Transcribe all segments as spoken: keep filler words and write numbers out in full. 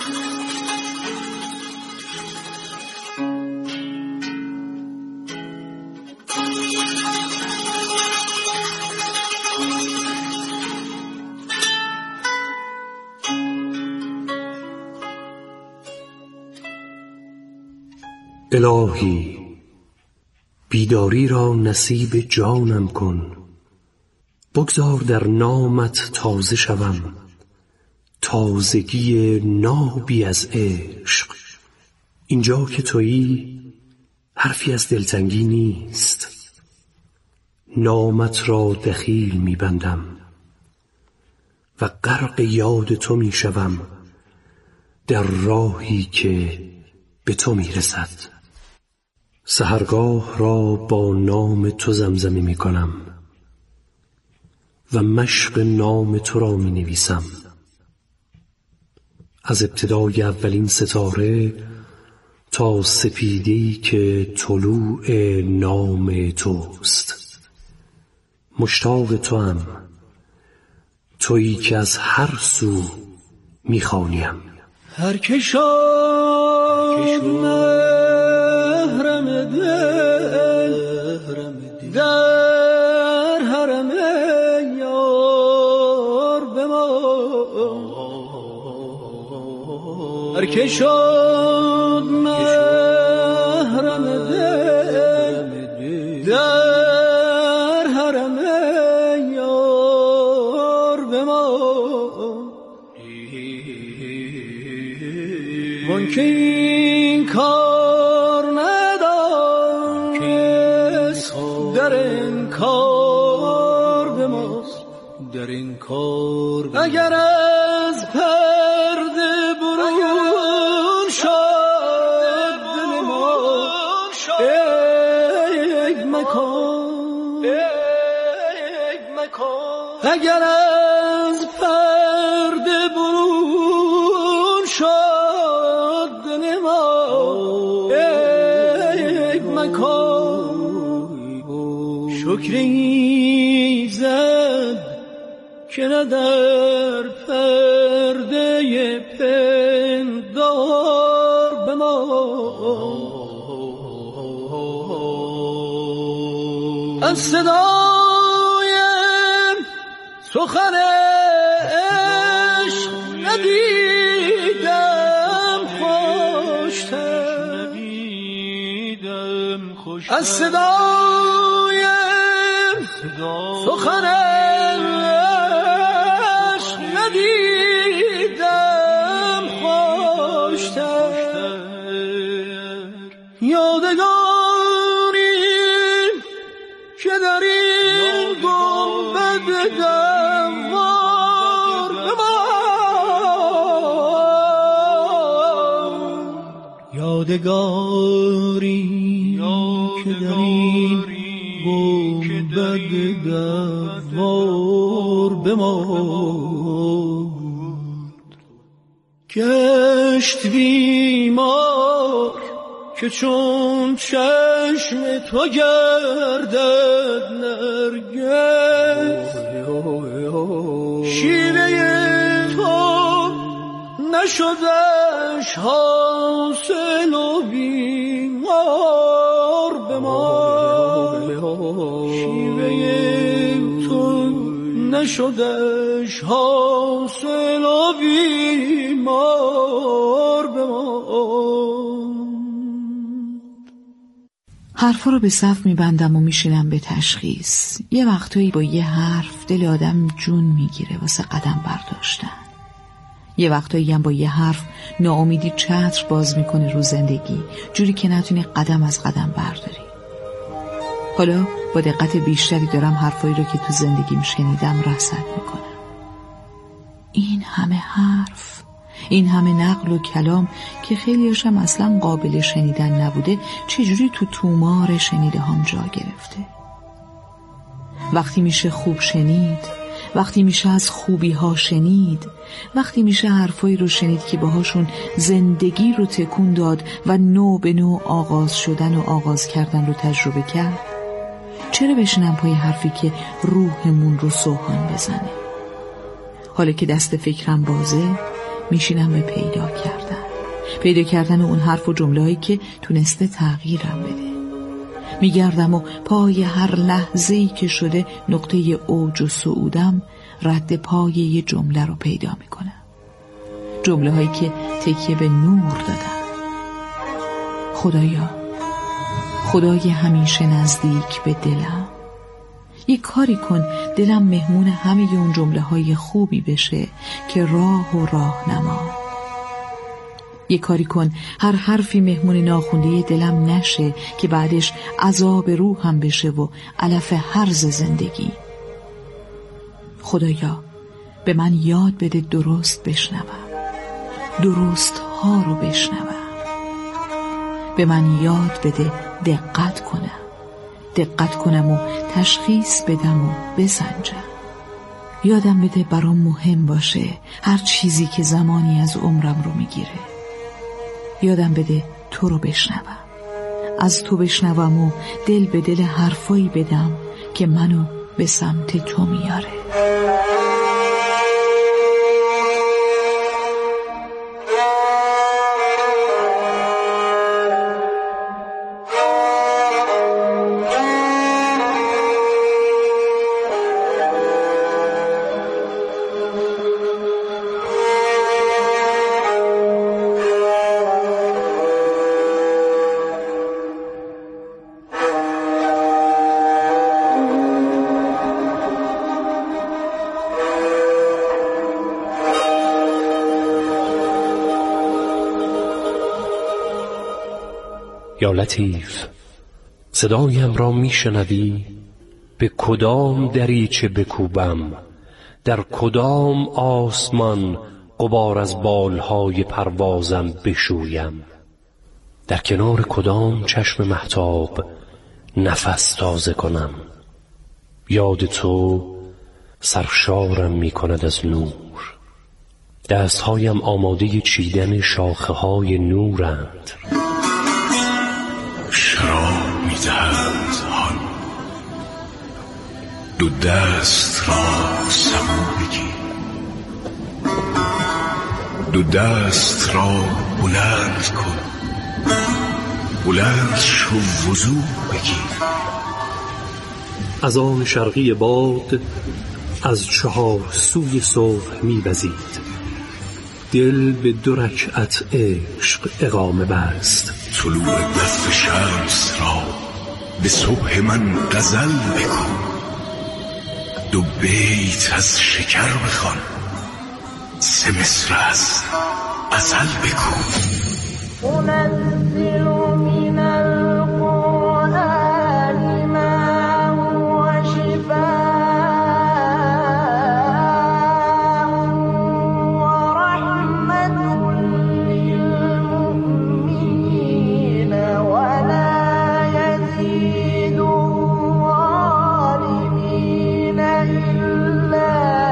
الهی بیداری را نصیب جانم کن، بگذار در نامت تازه شوم، تازگی نابی از عشق. اینجا که تویی حرفی از دلتنگی نیست، نامت را دخیل می‌بندم و غرق یاد تو می‌شوم در راهی که به تو می‌رسد. سحرگاه را با نام تو زمزمه می کنم و مشق نام تو را می نویسم. از ابتدای اولین ستاره تا سپیده‌ای که طلوع نام توست، مشتاق توام، تویی که از هر سو می خوانیم. هر که شد محرم دل در حرم یار بمان، هر که شد محرم دل در حرم یار بمان، وان که این کار ندانست در این کار به ماست، در این کار اگر از پرده برون شد دل ما ای مکان، ای مکان، اگر از پرده برون شد دل ما ای مکان، شکری زد که نه در پرده پندار به ما، از صدای سخن عشق ندیدم خوشتر، از صدای سخن عشق ندیدم خوشتر، یادگاری که در این گنبد دوار بمان، یادگاری که در این گنبد دوار بمان، گشت بیمار که چون چشم تو گردد نرگس، شیوه تو نشدش حاصل و بیمار بمان، شیوه تو نشدش حاصل و بیمار بمان. حرفا رو به صف میبندم و میشینم به تشخیص. یه وقتایی با یه حرف دل آدم جون میگیره واسه قدم برداشتن، یه وقتایی هم با یه حرف ناامیدی چتر باز میکنه رو زندگی، جوری که نتونی قدم از قدم برداری. حالا با دقت بیشتری دارم حرفایی رو که تو زندگیم شنیدم رصد میکنم. این همه حرف، این همه نقل و کلام که خیلیش هم اصلا قابل شنیدن نبوده، چجوری تو تومار شنیده هم جا گرفته؟ وقتی میشه خوب شنید، وقتی میشه از خوبی ها شنید، وقتی میشه حرفایی رو شنید که باهاشون زندگی رو تکون داد و نو به نو آغاز شدن و آغاز کردن رو تجربه کرد، چرا بشینم پای حرفی که روحمون رو سوهان بزنه؟ حالا که دست فکرم بازه، میشینم به پیدا کردن پیدا کردن اون حرف و جمله‌ای که تونسته تغییرم بده. میگردم و پای هر لحظه‌ای که شده نقطه اوج و صعودم رد پای یه جمله رو پیدا میکنم. جمله هایی که تکیه به نور دادن. خدایا، خدای همیشه نزدیک به دلم، یه کاری کن دلم مهمون همه اون جمله های خوبی بشه که راه و راهنما. یه کاری کن هر حرفی مهمون ناخونده دلم نشه که بعدش عذاب روحم بشه و علف هرز زندگی. خدایا به من یاد بده درست بشنوم، درست ها رو بشنوم. به من یاد بده دقت کنم، دقت کنم و تشخیص بدم و بسنجم. یادم بده برام مهم باشه هر چیزی که زمانی از عمرم رو میگیره. یادم بده تو رو بشنوم، از تو بشنوم و دل به دل حرفایی بدم که منو به سمت تو میاره. یا لطیف، صدایم را میشنوی؟ به کدام دریچه بکوبم؟ در کدام آسمان غبار از بالهای پروازم بشویم؟ در کنار کدام چشم مهتاب نفس تازه کنم؟ یاد تو سرشارم می کند از نور، دستهایم آماده چیدن شاخه های نورند. شراب می دهند آن دو دست را سبو بگیر، دو دست را بلند کن، بلند شو وضو بگیر. از آن شرقی باد از چهار سوی صبح می وزید، دل به دو رکعت عشق اقامه بست. طلوع دست شمس را به صبح من غزل بگو، دو بیت از شکر بخوان، سه مصر از غزل بگو. منزل من القرآن ما هو شفاء ورحمة للمؤمنين ولا يزيد الظالمين إلا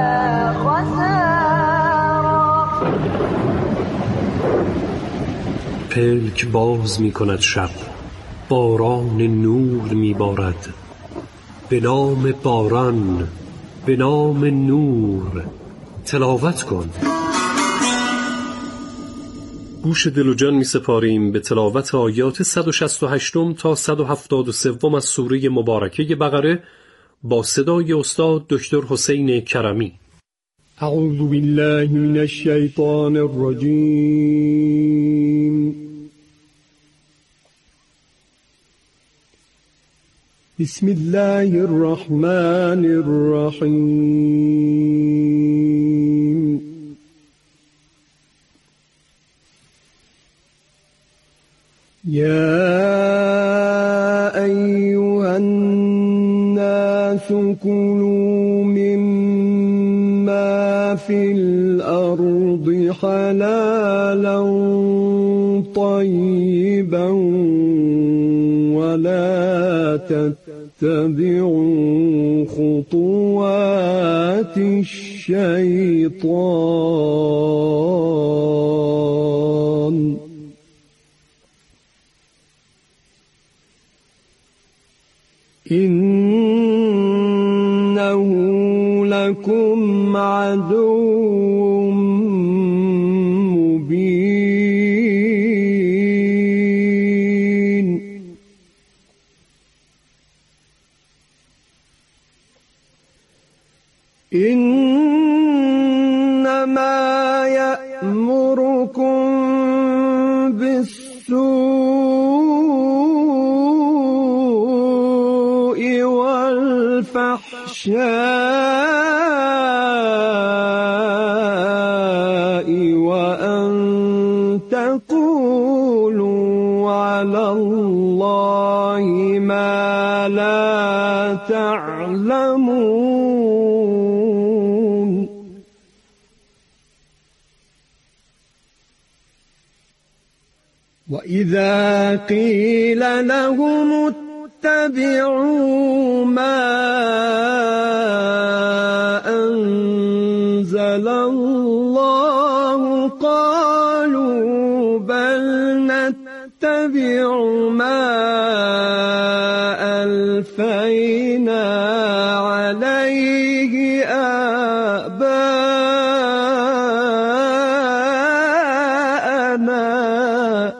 خسارا. پلک باز می کند شب، باران نور می بارد. به نام باران، به نام نور تلاوت کن. گوش دل و جان می سپاریم به تلاوت آیات صد و شصت و هشت تا صد و هفتاد و سه از سوره مبارکه بقره با صدای استاد دکتر حسین کرمی. اعوذ بالله من الشیطان الرجیم. بسم الله الرحمن الرحیم. یا ایها الناس کلوا مما فی الارض حلالا طیبا ولا تتبعوا خطوات الشیطان إنه لكم عدو الفحشاء وأن تقولوا على الله ما لا تعلمون وإذا قيل لهم اتبعوا ما أنزل الله قالوا بل نتبع ما ألفينا عليه آباءنا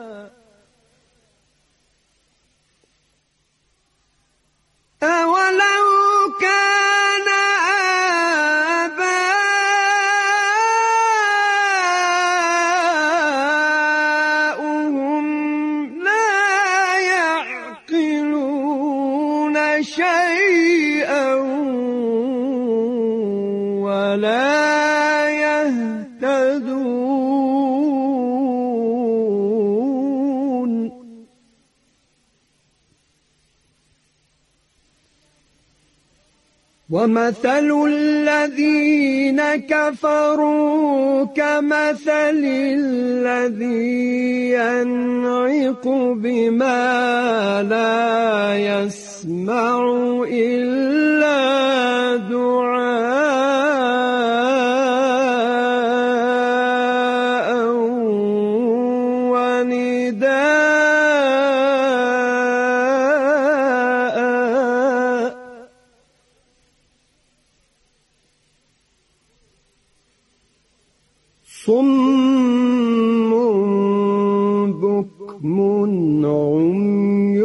أولو كان آباؤهم لا يعقلون شيئا ولا يهتدون ومثل الذين كفروا كمثل الذي ينعق بما لا يسمع إلا دعاء ونداء صم بكم عمي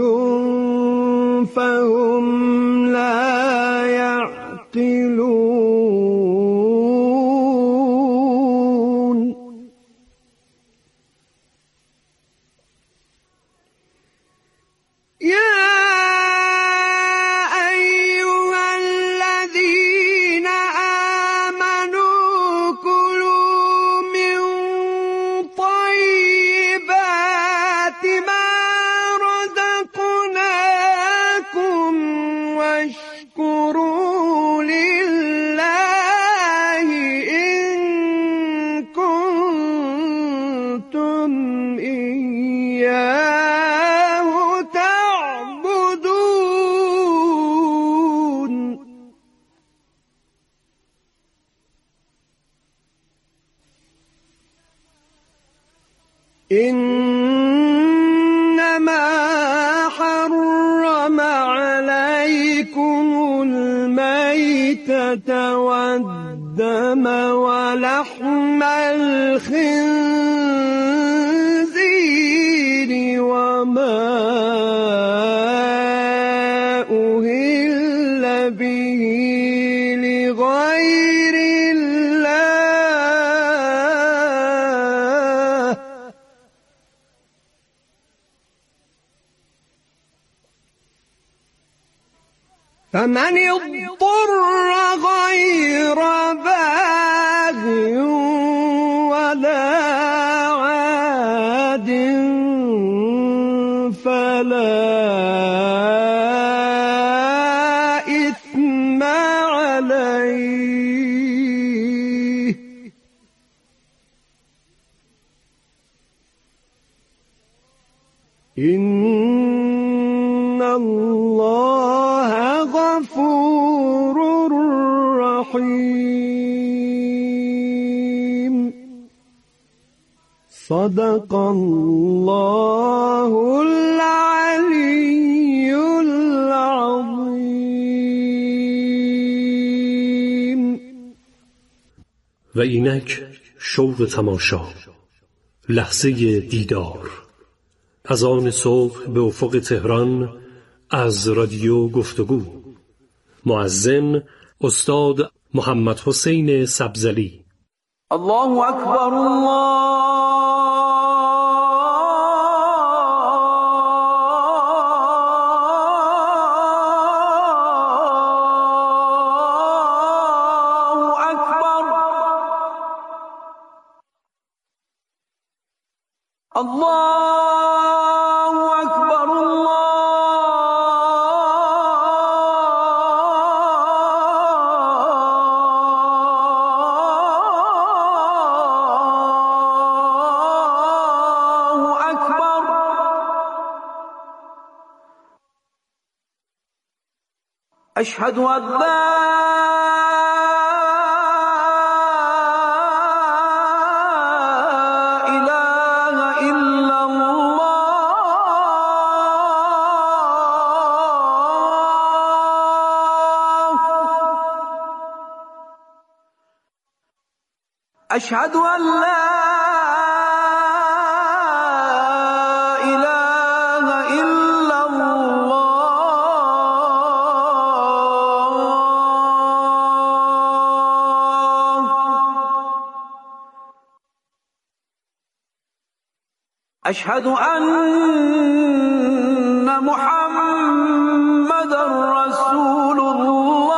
فهم لا يعقلون يا أيها الذين آمنوا كلوا من طيبات ما رزقناكم واشكروا لله إن كنتم إياه تعبدون إنما حرم عليكم الميتة والدم ولحم الخنزير وما أهل به لغير الله فمن اضطر غير باغ ولا عاد فلا إثم عليه إن الله غفور رحيم صدق الله العلي العظيم. و اینک شوق تماشا، لحظه دیدار، از آن صبح به افق تهران از رادیو گفتگو. مؤذن استاد محمد حسین سبزلی. الله اکبر الله الله أكبر الله أكبر. أشهد أن لا أشهد أن لا إله إلا الله. أشهد أن محمدًا رسول الله.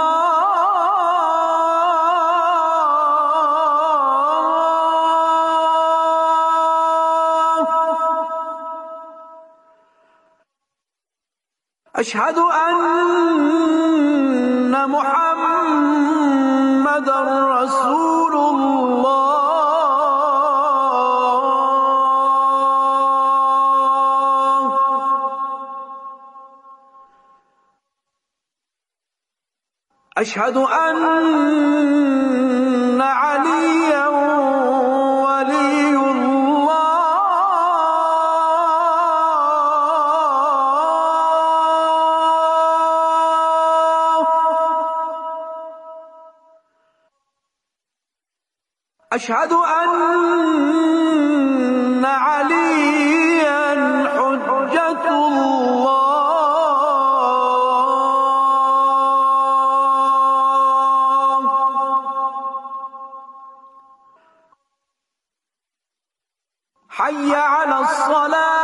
أشهد أن محمدًا رسول الله. أشهد أن عليًا ولي أشهد أن عليا حجة الله. حي على الصلاة.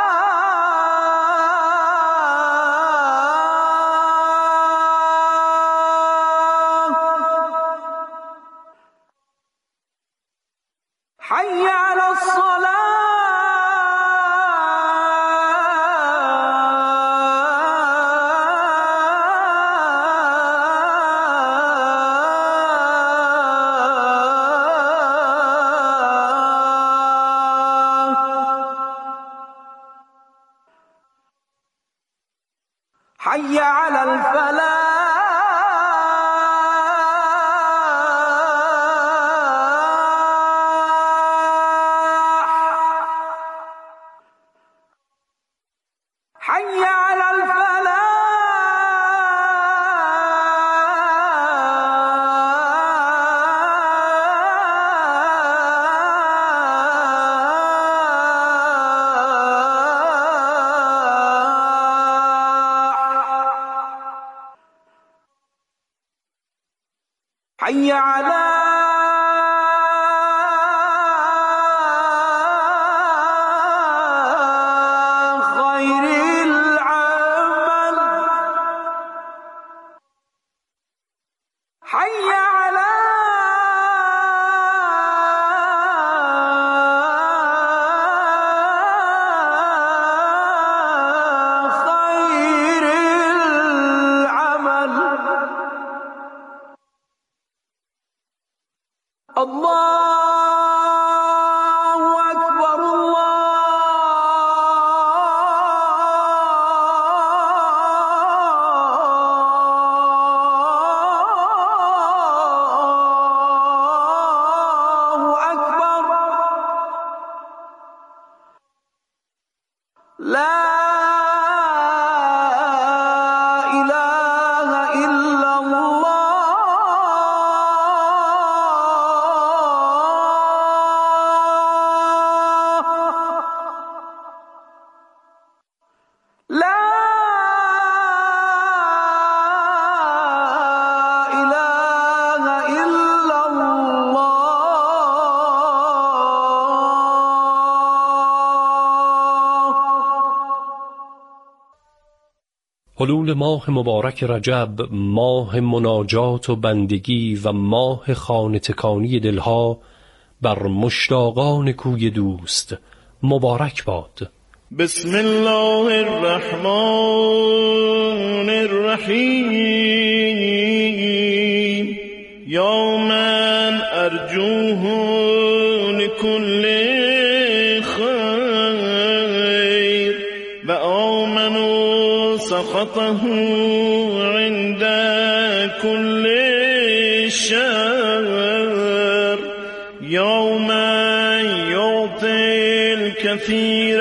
حي على الصلاة. حي على الفلاح. حي على الفلاح. حي على خير العمل. حي على خير العمل. الله أكبر الله أكبر. لا إله إلا الله. لا إله إلا الله. حلول ماه مبارک رجب، ماه مناجات و بندگی و ماه خانه تکانی دلها بر مشتاقان کوی دوست مبارک باد. بسم الله الرحمن الرحیم یا من ارجوه لكل خیر و آمنوا سخطه عند كل شر یا من یعطی الكثیر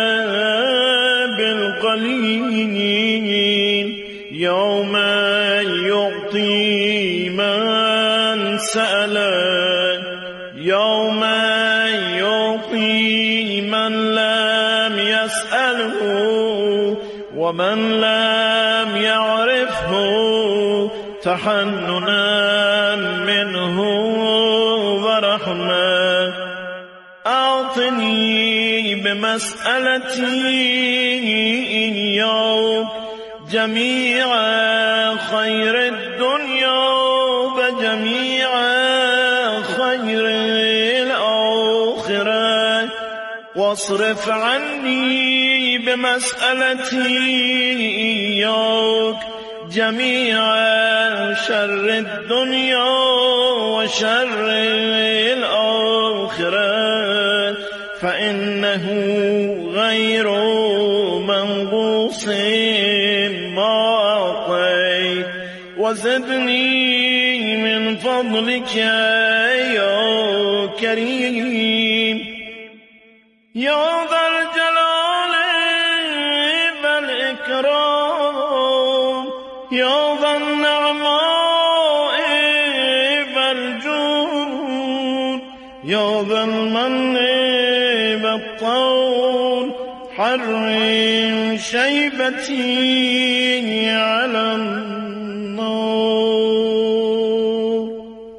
بالقلیل یا من یعطی من سأل یا من یعطی من لم يسأله ومن لم يعرفه تحننا منه ورحمة أعطني بمسألتي إياك جميع خير الدنيا وجميع خير الآخرة واصرف عني بمسألتي إياك جميع شر الدنيا وشر الآخرة فإنه غير منقوص ما أعطيت وزدني من فضلك يا كريم يا ذا الجلال والإكرام يا ذا النعماء والجود يا ذا المن والطول حرم شيبتي على النار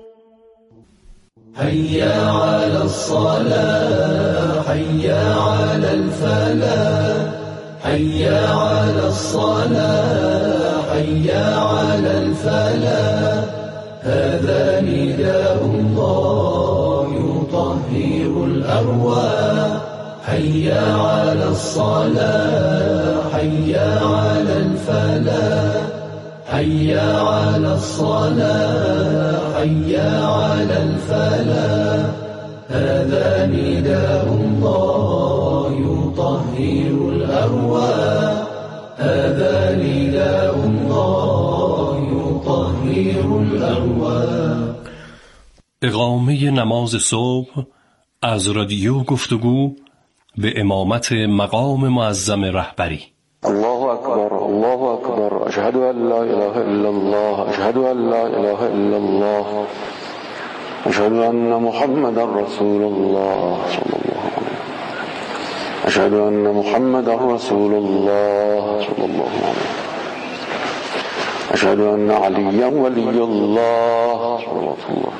هيا على الصلاة هيا على الفلاح هيا على الصلاة هيا على الفلاح هذا نداء الله يطهر الأرواح هيا على الصلاة هيا على الفلاح هيا على الصلاة هيا على الفلاح هذا نداء الله يطهر الأرواح هذا نداء الله يطهر الأرواح. اقامه نماز صبح از رادیو گفتگو به امامت مقام معظم رهبری. الله أكبر الله أكبر أشهد أن لا إله إلا الله أشهد أن لا إله إلا الله أشهد أن محمد رسول الله صلى الله عليه وسلم أشهد أن محمد رسول الله صلى الله عليه وسلم أشهد أن عليا ولي الله صلى الله عليه وسلم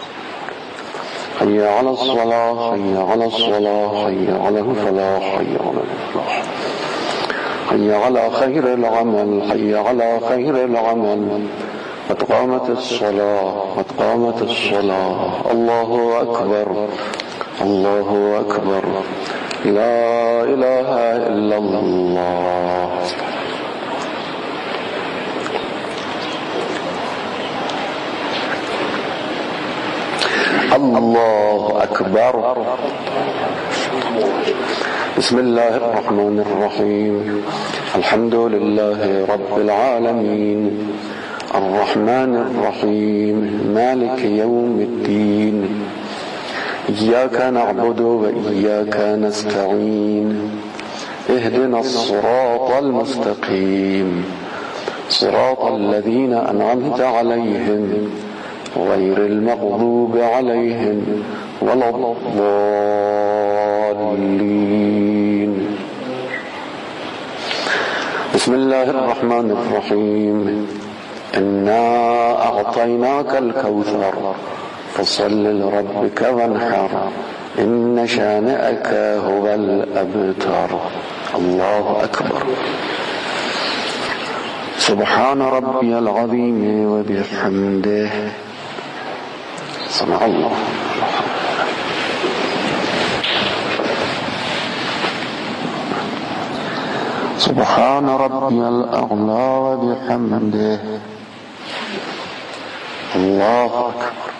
حي على الصلاة حي على الصلاة حي على الفلاح حي على الفلاح حي على خير العمل حي على خير العمل قد قامت الصلاة قد قامت الصلاة الله أكبر الله أكبر لا إله إلا الله. الله أكبر. بسم الله الرحمن الرحيم الحمد لله رب العالمين الرحمن الرحيم مالك يوم الدين إياك نعبد وإياك نستعين اهدنا الصراط المستقيم صراط الذين أنعمت عليهم غير المغضوب عليهم ولا الضالين. بسم الله الرحمن الرحيم إنا أعطيناك الكوثر فصل لربك وانحر إن شانئك هو الأبتر. الله أكبر. سبحان ربي العظيم وبحمده سمع الله. سبحان ربي الأعلى وبحمده الله أكبر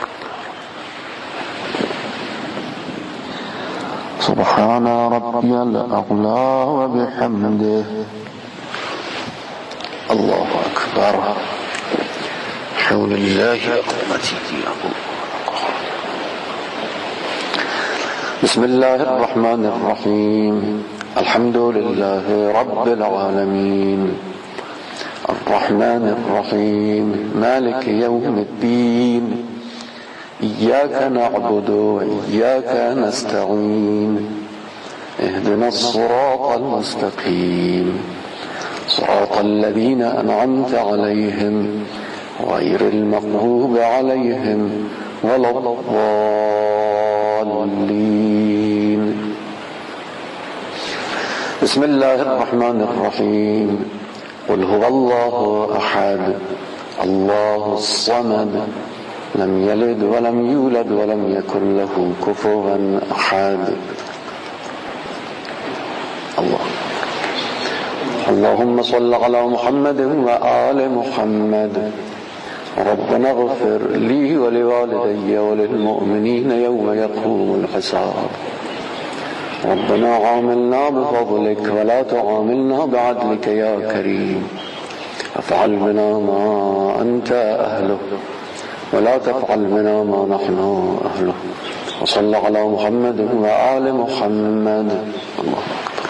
سبحان ربي الأعلى وبحمده الله أكبر حول الله قوتي بسم الله الرحمن الرحيم الحمد لله رب العالمين الرحمن الرحيم مالك يوم الدين إياك نعبد وإياك نستعين اهدنا الصراط المستقيم صراط الذين أنعمت عليهم غير المغضوب عليهم ولا الضالين بسم الله الرحمن الرحيم قل هو الله أحد الله الصمد لم يلد ولم يولد ولم يكن له كفوا أحد الله اللهم صل على محمد وآل محمد ربنا اغفر لي ولوالدي وللمؤمنين يوم يقوم الحساب ربنا عاملنا بفضلك ولا تعاملنا بعدلك يا كريم افعل بنا ما أنت أهله ولا تفعل بنا ما نحن أهله وصلى على محمد وآل محمد الله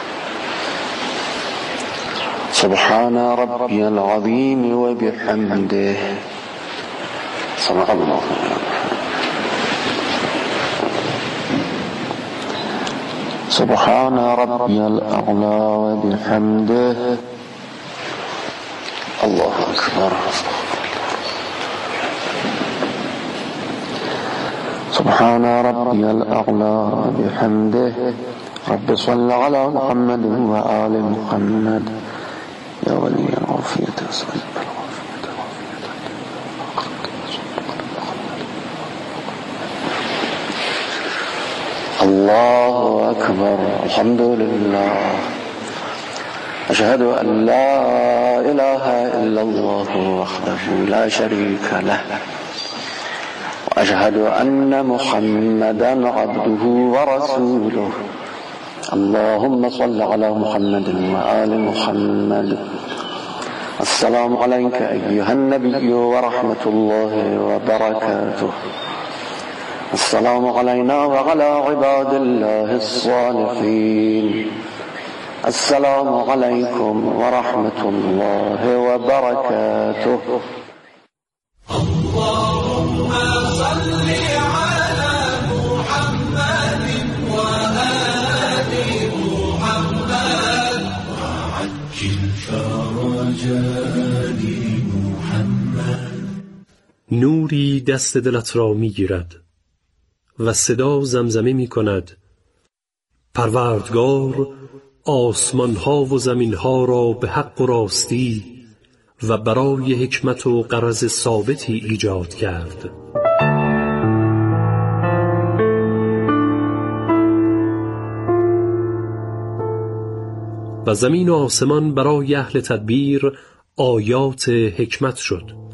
سبحان ربي العظيم وبحمده صدق الله سبحان ربي الأعلى وبحمده الله أكبر سبحان ربي الأعلى وبحمده رب صل على محمد وآل محمد يا ولي العافية أسأل الله أكبر الحمد لله أشهد أن لا إله إلا الله وحده لا شريك له وأشهد أن محمدا عبده ورسوله اللهم صل على محمد وآل محمد السلام عليك أيها النبي ورحمة الله وبركاته السلام علينا وعلى عباد الله الصالحين السلام عليكم ورحمة الله وبركاته اللهم صل على محمد وآل محمد وعجل فرجاء محمد. نوری دست دلت را می گیرد و صدا زمزمه می کند پروردگار آسمانها و زمینها را به حق و راستی و برای حکمت و غرض ثابتی ایجاد کرد. و زمین و آسمان برای اهل تدبیر آیات حکمت شد.